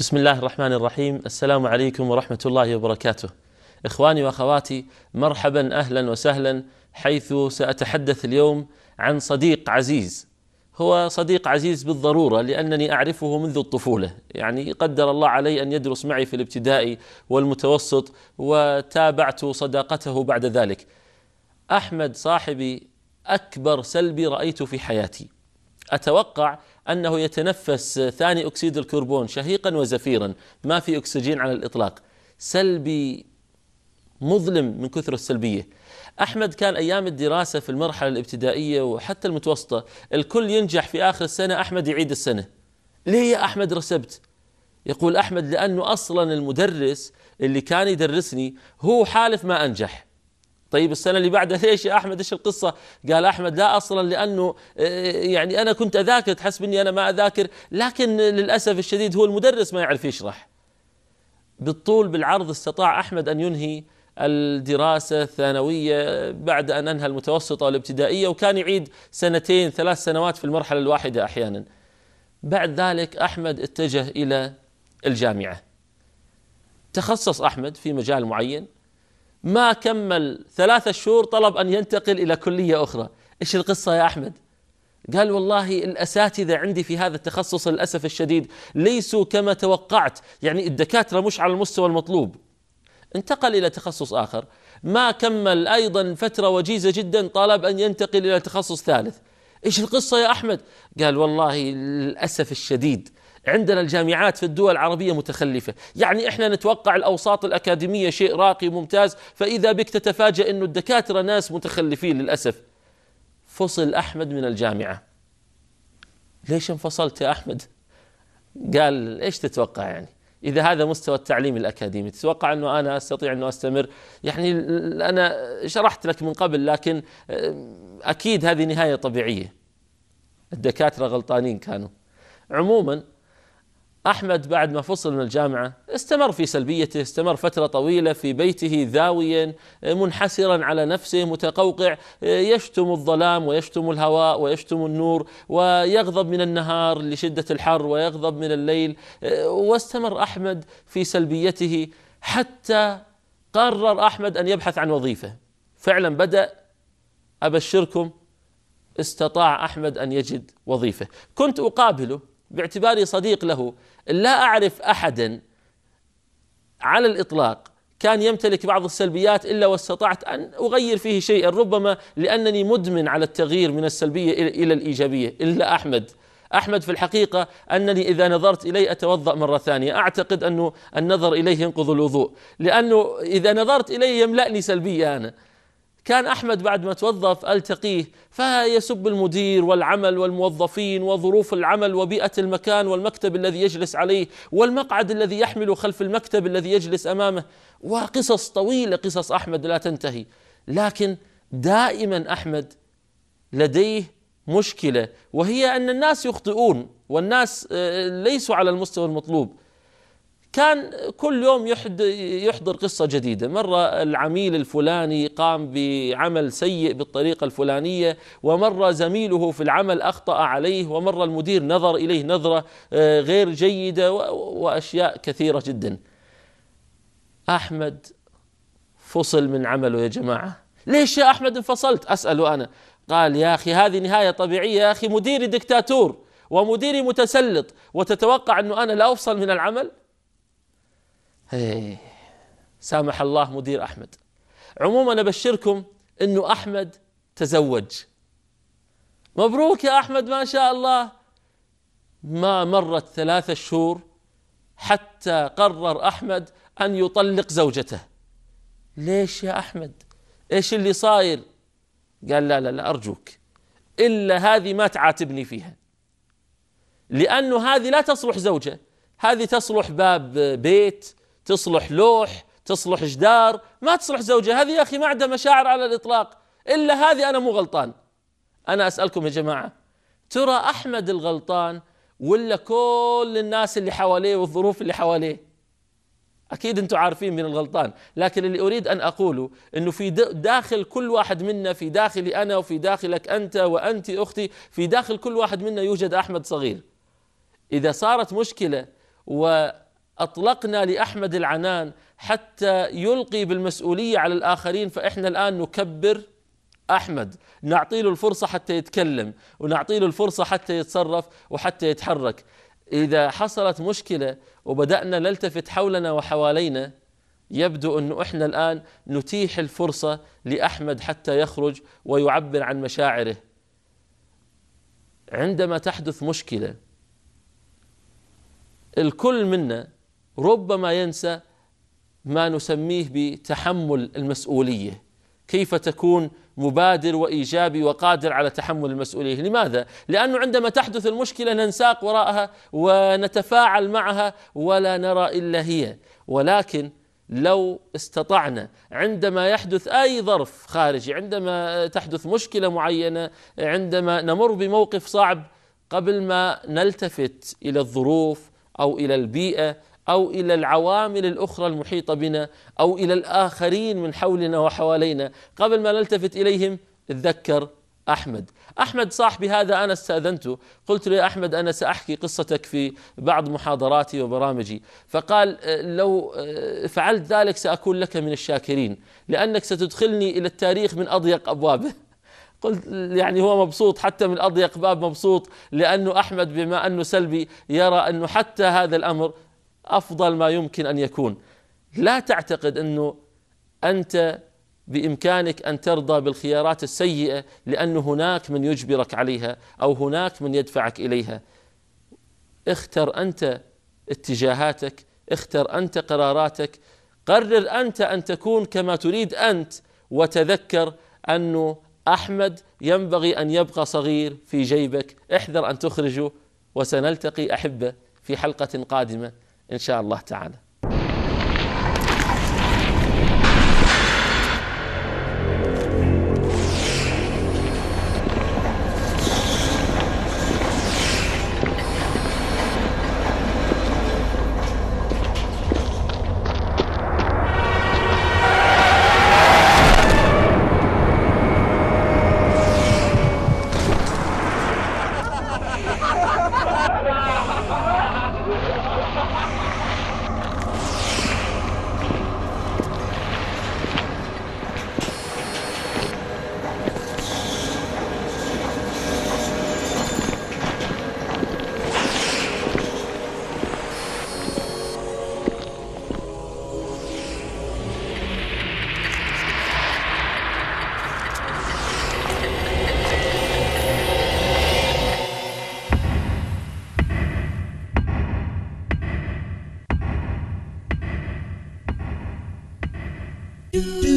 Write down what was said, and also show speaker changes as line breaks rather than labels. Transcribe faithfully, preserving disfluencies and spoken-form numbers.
بسم الله الرحمن الرحيم. السلام عليكم ورحمة الله وبركاته. إخواني وأخواتي، مرحبا أهلا وسهلا، حيث سأتحدث اليوم عن صديق عزيز. هو صديق عزيز بالضرورة لأنني أعرفه منذ الطفولة، يعني قدر الله علي أن يدرس معي في الابتدائي والمتوسط، وتابعت صداقته بعد ذلك. أحمد صاحبي أكبر سلبي رأيته في حياتي. أتوقع أنه يتنفس ثاني أكسيد الكربون شهيقا وزفيرا، ما في أكسجين على الإطلاق. سلبي مظلم من كثر السلبية. أحمد كان أيام الدراسة في المرحلة الابتدائية وحتى المتوسطة الكل ينجح في آخر السنة، أحمد يعيد السنة. ليه يا أحمد رسبت؟ يقول أحمد لأنه أصلا المدرس اللي كان يدرسني هو حالف ما أنجح. طيب السنة اللي بعدها ليش يا أحمد؟ إيش القصة؟ قال أحمد لا، أصلا لأنه يعني أنا كنت أذاكر، تحسب إني أنا ما أذاكر، لكن للأسف الشديد هو المدرس ما يعرف يشرح. بالطول بالعرض استطاع أحمد أن ينهي الدراسة الثانوية بعد أن أنهى المتوسطة والابتدائية، وكان يعيد سنتين ثلاث سنوات في المرحلة الواحدة أحيانا. بعد ذلك أحمد اتجه إلى الجامعة، تخصص أحمد في مجال معين، ما كمل ثلاثة شهور طلب أن ينتقل إلى كلية أخرى. إيش القصة يا أحمد؟ قال والله الأساتذة عندي في هذا التخصص للأسف الشديد ليسوا كما توقعت، يعني الدكاترة مش على المستوى المطلوب. انتقل إلى تخصص آخر، ما كمل أيضا فترة وجيزة جدا طلب أن ينتقل إلى تخصص ثالث. إيش القصة يا أحمد؟ قال والله للأسف الشديد عندنا الجامعات في الدول العربية متخلفة، يعني إحنا نتوقع الأوساط الأكاديمية شيء راقي ممتاز، فإذا بك تتفاجأ أنه الدكاترة ناس متخلفين للأسف. فصل أحمد من الجامعة. ليش انفصلت يا أحمد؟ قال إيش تتوقع يعني؟ إذا هذا مستوى التعليم الأكاديمي تتوقع أنه أنا أستطيع أنه أستمر؟ يعني أنا شرحت لك من قبل، لكن أكيد هذه نهاية طبيعية، الدكاترة غلطانين كانوا. عموما أحمد بعد ما فصل من الجامعة استمر في سلبيته، استمر فترة طويلة في بيته ذاويا منحسرا على نفسه متقوقع، يشتم الظلام ويشتم الهواء ويشتم النور، ويغضب من النهار لشدة الحر ويغضب من الليل. واستمر أحمد في سلبيته حتى قرر أحمد أن يبحث عن وظيفة. فعلا بدأ، أبشركم استطاع أحمد أن يجد وظيفة. كنت أقابله باعتباري صديق له، لا أعرف أحدا على الإطلاق كان يمتلك بعض السلبيات إلا واستطعت أن أغير فيه شيئا، ربما لأنني مدمن على التغيير من السلبية إلى الإيجابية، إلا أحمد. أحمد في الحقيقة أنني إذا نظرت إليه أتوضأ مرة ثانية. أعتقد أنه النظر إليه ينقض الوضوء، لأنه إذا نظرت إليه يملأني سلبية أنا. كان أحمد بعد ما توظف ألتقيه فيسب المدير والعمل والموظفين وظروف العمل وبيئة المكان والمكتب الذي يجلس عليه والمقعد الذي يحمل خلف المكتب الذي يجلس أمامه، وقصص طويلة، قصص أحمد لا تنتهي. لكن دائما أحمد لديه مشكلة، وهي أن الناس يخطئون والناس ليسوا على المستوى المطلوب. كان كل يوم يحضر قصة جديدة، مرة العميل الفلاني قام بعمل سيء بالطريقة الفلانية، ومرة زميله في العمل أخطأ عليه، ومرة المدير نظر إليه نظرة غير جيدة، وأشياء كثيرة جدا. أحمد فصل من عمله يا جماعة. ليش يا أحمد انفصلت؟ أسأله أنا. قال يا أخي هذه نهاية طبيعية، يا أخي مديري دكتاتور ومديري متسلط، وتتوقع أنه أنا لا أفصل من العمل؟ هي. سامح الله مدير أحمد. عموما أبشركم أنه أحمد تزوج. مبروك يا أحمد ما شاء الله. ما مرت ثلاثة شهور حتى قرر أحمد أن يطلق زوجته. ليش يا أحمد؟ إيش اللي صاير؟ قال لا لا لا أرجوك، إلا هذه ما تعاتبني فيها، لأنه هذه لا تصلح زوجة، هذه تصلح باب بيت، تصلح لوح، تصلح جدار، ما تصلح زوجة. هذه يا أخي ما عندها مشاعر على الإطلاق، إلا هذه أنا مو غلطان. أنا أسألكم يا جماعة، ترى أحمد الغلطان ولا كل الناس اللي حواليه والظروف اللي حواليه؟ أكيد أنتم عارفين من الغلطان، لكن اللي أريد أن أقوله أنه في داخل كل واحد منا، في داخلي أنا وفي داخلك أنت وأنت أختي، في داخل كل واحد منا يوجد أحمد صغير. إذا صارت مشكلة و أطلقنا لأحمد العنان حتى يلقي بالمسؤولية على الآخرين، فإحنا الآن نكبر أحمد، نعطي له الفرصة حتى يتكلم، ونعطي له الفرصة حتى يتصرف وحتى يتحرك. إذا حصلت مشكلة وبدأنا نلتفت حولنا وحوالينا، يبدو أنه إحنا الآن نتيح الفرصة لأحمد حتى يخرج ويعبر عن مشاعره. عندما تحدث مشكلة الكل منا ربما ينسى ما نسميه بتحمل المسؤولية، كيف تكون مبادر وإيجابي وقادر على تحمل المسؤولية. لماذا؟ لأنه عندما تحدث المشكلة ننساق وراءها ونتفاعل معها ولا نرى إلا هي. ولكن لو استطعنا عندما يحدث أي ظرف خارجي، عندما تحدث مشكلة معينة، عندما نمر بموقف صعب، قبل ما نلتفت إلى الظروف أو إلى البيئة أو إلى العوامل الأخرى المحيطة بنا أو إلى الآخرين من حولنا وحوالينا، قبل ما نلتفت إليهم تذكر أحمد. أحمد صاحبي هذا أنا استأذنته، قلت له يا أحمد أنا سأحكي قصتك في بعض محاضراتي وبرامجي، فقال لو فعلت ذلك سأكون لك من الشاكرين، لأنك ستدخلني إلى التاريخ من أضيق أبوابه. قلت يعني هو مبسوط حتى من أضيق باب، مبسوط لأنه أحمد بما أنه سلبي يرى أنه حتى هذا الأمر أفضل ما يمكن أن يكون. لا تعتقد أنه أنت بإمكانك أن ترضى بالخيارات السيئة لأن هناك من يجبرك عليها أو هناك من يدفعك إليها. اختر أنت اتجاهاتك، اختر أنت قراراتك، قرر أنت أن تكون كما تريد أنت، وتذكر أنه أحمد ينبغي أن يبقى صغير في جيبك، احذر أن تخرجه. وسنلتقي أحبة في حلقة قادمة إن شاء الله تعالى.
Do